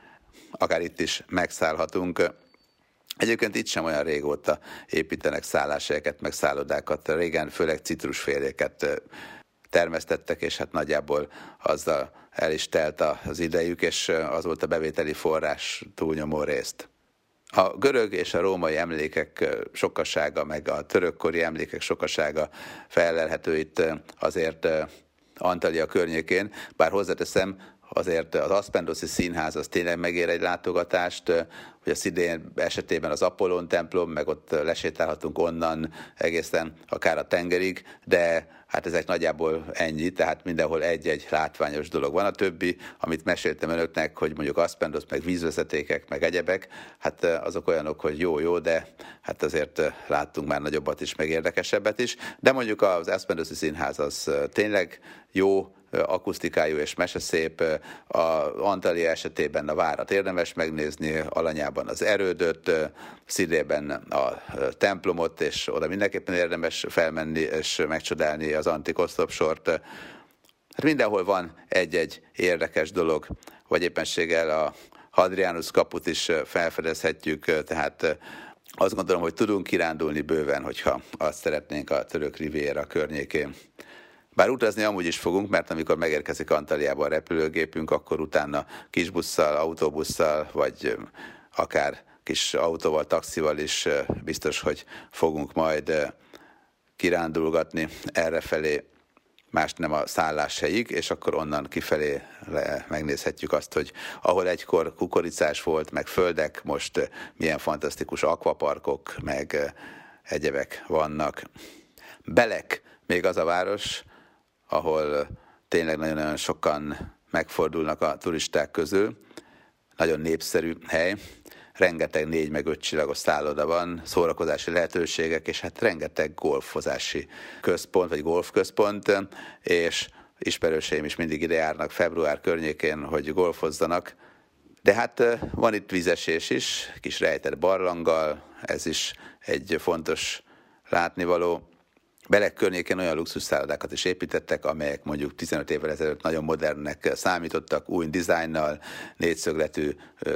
akár itt is megszállhatunk. Egyébként itt sem olyan régóta építenek szálláshelyeket, meg szállodákat. Régen főleg citrusféléket termesztettek, és hát nagyjából azzal el is telt az idejük, és az volt a bevételi forrás túlnyomó részt. A görög és a római emlékek sokasága, meg a törökkori emlékek sokasága fellelhető itt azért Antallia környékén, bár hozzáteszem, azért az Aspendoszi Színház az tényleg megér egy látogatást, hogy a Szidén esetében az Apollón templom, meg ott lesétálhatunk onnan egészen akár a tengerig, de hát ezek nagyjából ennyi, tehát mindenhol egy-egy látványos dolog van. A többi, amit meséltem önöknek, hogy mondjuk Aspendos, meg vízvezetékek, meg egyebek, hát azok olyanok, hogy jó, de hát azért láttunk már nagyobbat is, meg érdekesebbet is. De mondjuk az Aspendoszi Színház az tényleg jó, akusztikájú és meseszép. A Antallia esetében a várat érdemes megnézni, Alanyában az erődöt, Szidében a templomot, és oda mindenképpen érdemes felmenni és megcsodálni az antik oszlopsort. Hát mindenhol van egy-egy érdekes dolog, vagy éppenséggel a Hadrianus kaput is felfedezhetjük, tehát Azt gondolom, hogy tudunk kirándulni bőven, hogyha azt szeretnénk a török riviera környékén. Bár utazni amúgy is fogunk, mert amikor megérkezik Antalyaban a repülőgépünk, akkor utána kisbusszal, autóbusszal, vagy akár kis autóval, taxival is biztos, hogy fogunk majd kirándulgatni errefelé, más nem a szálláshelyig, és akkor onnan kifelé megnézhetjük azt, hogy ahol egykor kukoricás volt, meg földek, most milyen fantasztikus akvaparkok, meg egyebek vannak. Belek még az a város, ahol tényleg nagyon-nagyon sokan megfordulnak a turisták közül. Nagyon népszerű hely, rengeteg 4 meg 5 csillagos szálloda van, szórakozási lehetőségek, és hát rengeteg golfozási központ, vagy golfközpont, és ismerőseim is mindig ide járnak február környékén, hogy golfozzanak. De hát van itt vízesés is, kis rejtett barlanggal, ez is egy fontos látnivaló. Belek környékén olyan luxusszállodákat is építettek, amelyek mondjuk 15 évvel ezelőtt nagyon modernnek számítottak, új dizájnnal, négyszögletű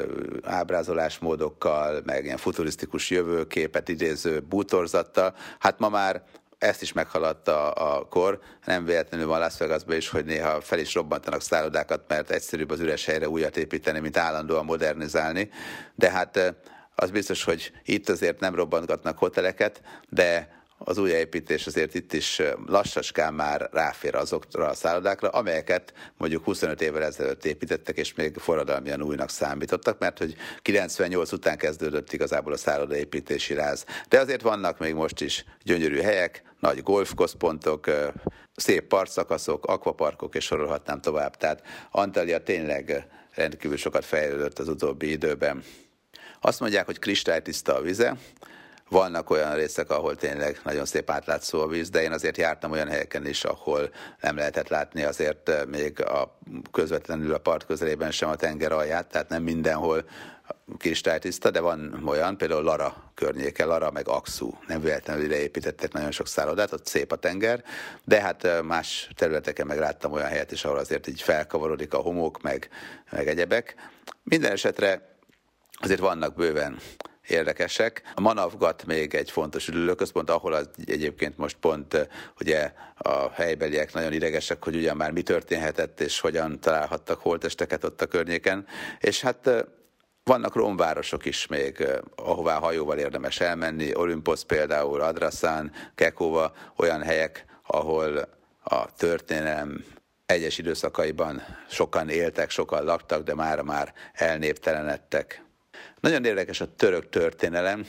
ábrázolásmódokkal, meg ilyen futurisztikus jövőképet idéző bútorzattal. Hát ma már ezt is meghaladta a kor, nem véletlenül van Las Vegasban is, hogy néha fel is robbantanak szállodákat, mert egyszerűbb az üres helyre újat építeni, mint állandóan modernizálni. De hát az biztos, hogy itt azért nem robbantgatnak hoteleket, de az újjáépítés azért itt is lassaskán már ráfér azokra a szállodákra, amelyeket mondjuk 25 évvel ezelőtt építettek, és még forradalmian újnak számítottak, mert hogy 98 után kezdődött igazából a szállodaépítési ráz. De azért vannak még most is gyönyörű helyek, nagy golfközpontok, szép partszakaszok, akvaparkok, és sorolhatnám tovább. Tehát Antalya tényleg rendkívül sokat fejlődött az utóbbi időben. Azt mondják, hogy kristálytiszta a vize. Vannak olyan részek, ahol tényleg nagyon szép átlátszó a víz, de én azért jártam olyan helyeken is, ahol nem lehetett látni azért még közvetlenül a part közelében sem a tenger alját, tehát nem mindenhol kristálytiszta, de van olyan, például Lara környéke, Lara meg Akszú. Nem véletlenül ide építettek nagyon sok szállodát, ott szép a tenger, de hát más területeken meg láttam olyan helyet is, ahol azért így felkavarodik a homok, meg egyebek. Minden esetre azért vannak bőven érdekesek. A Manavgat még egy fontos üdülőközpont, ahol egyébként most pont ugye a helybeliek nagyon idegesek, hogy ugyan már mi történhetett, és hogyan találhattak holttesteket ott a környéken. És hát vannak romvárosok is még, ahová hajóval érdemes elmenni, Olympos például, Adrasan, Kekova, olyan helyek, ahol a történelem egyes időszakaiban sokan éltek, sokan laktak, de mára már elnéptelenedtek. Nagyon érdekes a török történelem,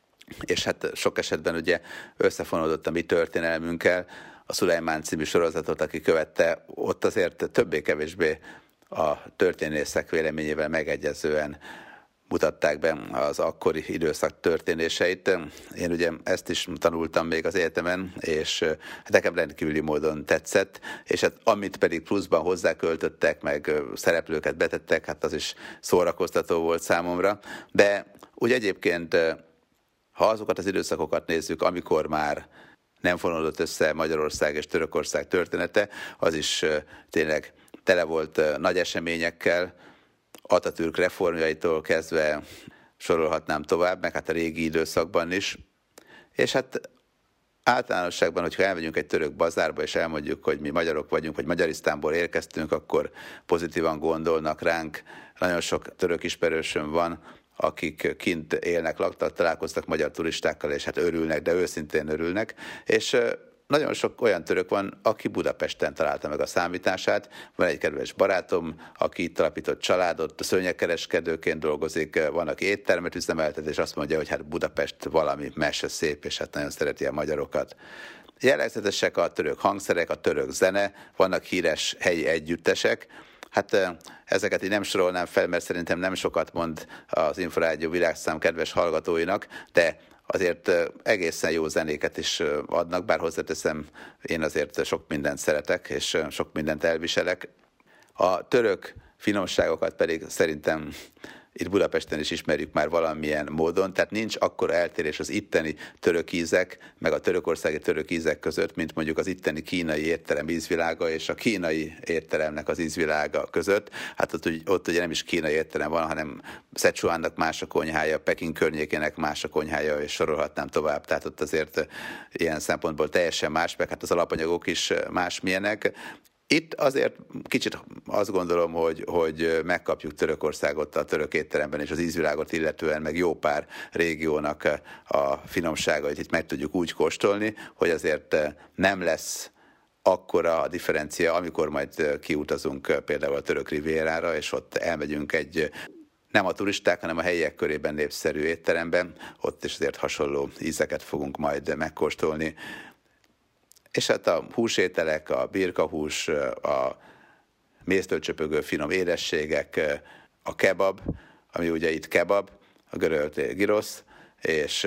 és hát sok esetben ugye összefonódott a mi történelmünkkel, a Szulejmán című sorozatot, aki követte, ott azért többé-kevésbé a történészek véleményével megegyezően mutatták be az akkori időszak történéseit. Én ugye ezt is tanultam még az egyetemen, és nekem rendkívüli módon tetszett, és hát amit pedig pluszban hozzáköltöttek, meg szereplőket betettek, hát az is szórakoztató volt számomra. De úgy egyébként, ha azokat az időszakokat nézzük, amikor már nem fonódott össze Magyarország és Törökország története, az is tényleg tele volt nagy eseményekkel, Atatürk reformjaitól kezdve sorolhatnám tovább, meg hát a régi időszakban is. És hát általánosságban, hogyha elmegyünk egy török bazárba, és elmondjuk, hogy mi magyarok vagyunk, vagy Magyarisztánból érkeztünk, akkor pozitívan gondolnak ránk. Nagyon sok török ismerősöm van, akik kint élnek, laktak, találkoztak magyar turistákkal, és hát örülnek, de őszintén örülnek. És nagyon sok olyan török van, aki Budapesten találta meg a számítását. Van egy kedves barátom, aki itt alapított családot, szőnyegkereskedőként dolgozik, van, aki éttermet üzemeltet, és azt mondja, hogy hát Budapest valami mese szép, és hát nagyon szereti a magyarokat. Jellegzetesek a török hangszerek, a török zene, vannak híres helyi együttesek. Hát ezeket így nem sorolnám fel, mert szerintem nem sokat mond az Inforádió világszám kedves hallgatóinak, de azért egészen jó zenéket is adnak, bár hozzáteszem, én azért sok mindent szeretek, és sok mindent elviselek. A török finomságokat pedig szerintem itt Budapesten is ismerjük már valamilyen módon, tehát nincs akkora eltérés az itteni török ízek, meg a törökországi török ízek között, mint mondjuk az itteni kínai étterem ízvilága és a kínai étteremnek az ízvilága között. Hát ott ugye nem is kínai étterem van, hanem Szecsuánnak más a konyhája, Peking környékének más a konyhája, és sorolhatnám tovább. Tehát ott azért ilyen szempontból teljesen más, meg hát az alapanyagok is másmilyenek. Itt azért kicsit azt gondolom, hogy megkapjuk Törökországot a török étteremben, és az ízvilágot illetően, meg jó pár régiónak a finomságait itt meg tudjuk úgy kóstolni, hogy azért nem lesz akkora a differencia, amikor majd kiutazunk például a török rivérára, és ott elmegyünk egy nem a turisták, hanem a helyiek körében népszerű étteremben, ott is azért hasonló ízeket fogunk majd megkóstolni. És hát a húsételek, a birkahús, a méztől csöpögő finom édességek, a kebab, ami ugye itt kebab, a görög girosz, és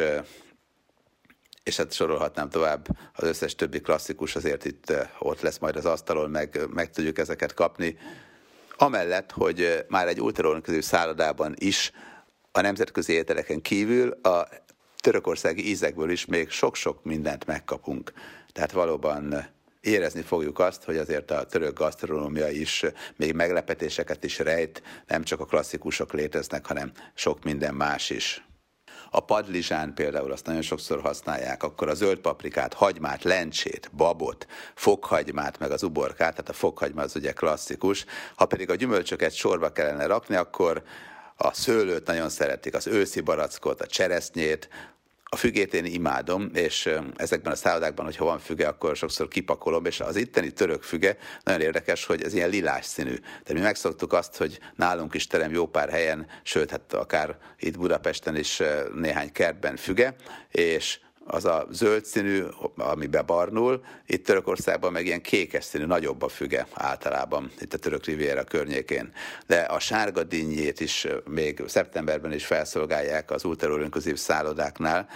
hát sorolhatnám tovább, az összes többi klasszikus azért itt ott lesz majd az asztalon, meg tudjuk ezeket kapni. Amellett, hogy már egy ultraorganikus szállodában is a nemzetközi ételeken kívül a törökországi ízekből is még sok-sok mindent megkapunk. Tehát valóban érezni fogjuk azt, hogy azért a török gasztronómia is még meglepetéseket is rejt, nem csak a klasszikusok léteznek, hanem sok minden más is. A padlizsán például azt nagyon sokszor használják, akkor a zöld paprikát, hagymát, lencsét, babot, fokhagymát, meg az uborkát, tehát a fokhagyma az ugye klasszikus. Ha pedig a gyümölcsöket sorba kellene rakni, akkor a szőlőt nagyon szeretik, az őszi barackot, a cseresznyét, a fügét én imádom, és ezekben a szállodákban, hogyha van füge, akkor sokszor kipakolom, és az itteni török füge nagyon érdekes, hogy ez ilyen lilás színű. Tehát mi megszoktuk azt, hogy nálunk is terem jó pár helyen, sőt, hát akár itt Budapesten is néhány kertben füge, és az a zöld színű, ami bebarnul, itt Törökországban meg ilyen kékes színű, nagyobb a füge általában, itt a török riviera környékén. De a sárga dinnyét is még szeptemberben is felszolgálják az ultra-all-inclusive szállodáknál,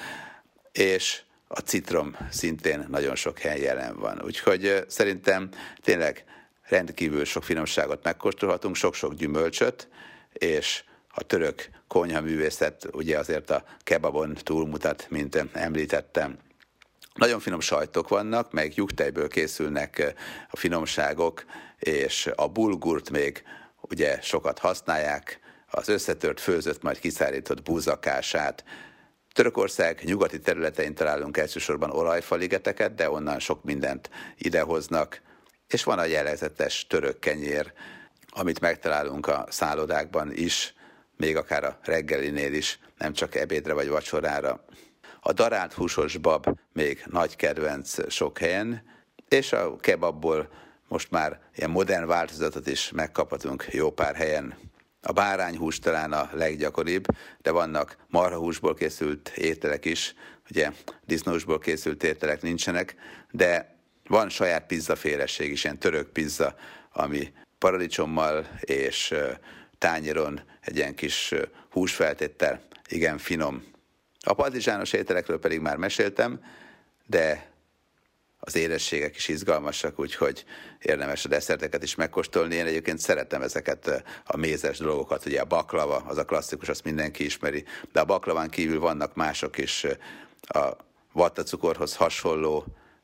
és a citrom szintén nagyon sok helyen jelen van. Úgyhogy szerintem tényleg rendkívül sok finomságot megkóstolhatunk, sok-sok gyümölcsöt, és a török konyhaművészet ugye azért a kebabon túlmutat, mint említettem. Nagyon finom sajtok vannak, meg juhtejből készülnek a finomságok, és a bulgurt még ugye sokat használják, az összetört, főzött, majd kiszárított búzakását. Törökország nyugati területein találunk elsősorban olajfaligeteket, de onnan sok mindent idehoznak, és van a jellegzetes török kenyér, amit megtalálunk a szállodákban is, még akár a reggelinél is, nem csak ebédre vagy vacsorára. A darált húsos bab még nagy kedvenc sok helyen, és a kebabból most már ilyen modern változatot is megkaphatunk jó pár helyen. A bárányhús talán a leggyakoribb, de vannak marhahúsból készült ételek is, ugye disznósból készült ételek nincsenek, de van saját pizzaféleség is, ilyen török pizza, ami paradicsommal és tányéron egy ilyen kis húsfeltéttel, igen finom. A padlizsános ételekről pedig már meséltem, de az édességek is izgalmasak, úgyhogy érdemes a desszerteket is megkóstolni. Én egyébként szeretem ezeket a mézes dolgokat, ugye a baklava, az a klasszikus, azt mindenki ismeri, de a baklaván kívül vannak mások is, a vattacukorhoz hasonló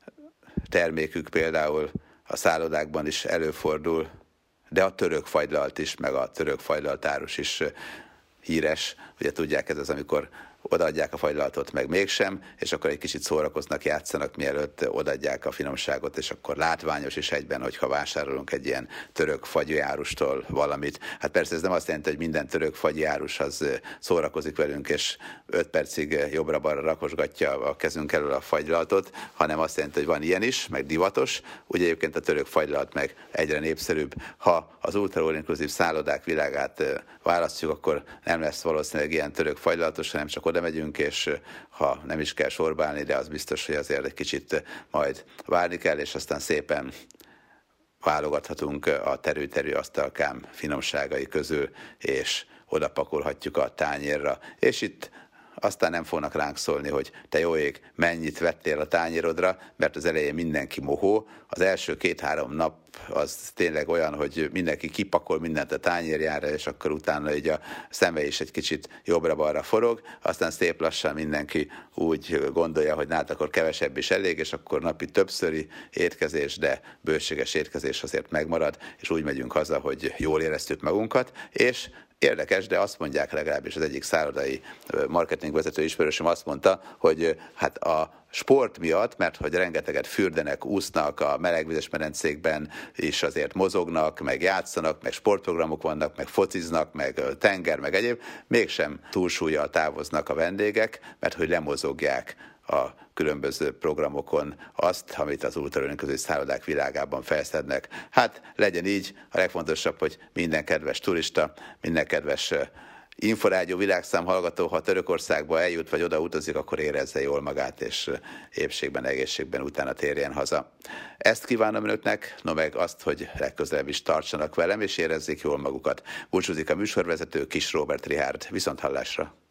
termékük például a szállodákban is előfordul, de a török fagylalt is, meg a török fagylaltárus is híres. Ugye tudják, ez az, amikor odaadják a fagylaltot, meg mégsem, és akkor egy kicsit szórakoznak, játszanak, mielőtt odaadják a finomságot, és akkor látványos is egyben, hogyha vásárolunk egy ilyen török fagyjárustól valamit. Hát persze ez nem azt jelenti, hogy minden török fagyjárus az szórakozik velünk, és 5 percig jobbra-balra rakosgatja a kezünk elől a fagylaltot, hanem azt jelenti, hogy van ilyen is, meg divatos. Ugye egyébként a török fagylalt meg egyre népszerűbb. Ha az ultra-all-inclusive szállodák világát választjuk, akkor nem lesz valószínűleg ilyen török fagylaltos, hanem csak oda megyünk, és ha nem is kell sorba állni, de az biztos, hogy azért egy kicsit majd várni kell, és aztán szépen válogathatunk a terű-terű asztalkám finomságai közül, és oda pakolhatjuk a tányérra. És itt aztán nem fognak ránk szólni, hogy te jó ég, mennyit vettél a tányérodra, mert az elején mindenki mohó. Az első 2-3 nap az tényleg olyan, hogy mindenki kipakol mindent a tányérjára, és akkor utána így a szeme is egy kicsit jobbra-balra forog, aztán szép lassan mindenki úgy gondolja, hogy hát akkor kevesebb is elég, és akkor napi többszöri étkezés, de bőséges étkezés azért megmarad, és úgy megyünk haza, hogy jól éreztük magunkat, és érdekes, de azt mondják, legalábbis az egyik szállodai marketingvezető ismerősöm azt mondta, hogy hát a sport miatt, mert hogy rengeteget fürdenek, úsznak a melegvizes medencékben, és azért mozognak, meg játszanak, meg sportprogramok vannak, meg fociznak, meg tenger, meg egyéb, mégsem túlsúllyal távoznak a vendégek, mert hogy lemozogják a különböző programokon azt, amit az ultraörönköző szállodák világában felszednek. Hát legyen így, a legfontosabb, hogy minden kedves turista, minden kedves Inforádió világszám hallgató, ha Törökországba eljut, vagy oda utazik, akkor érezze jól magát, és épségben, egészségben utána térjen haza. Ezt kívánom önöknek, no meg azt, hogy legközelebb is tartsanak velem, és érezzék jól magukat. Búcsúzik a műsorvezető, Kis Róbert Richárd. Viszonthallásra!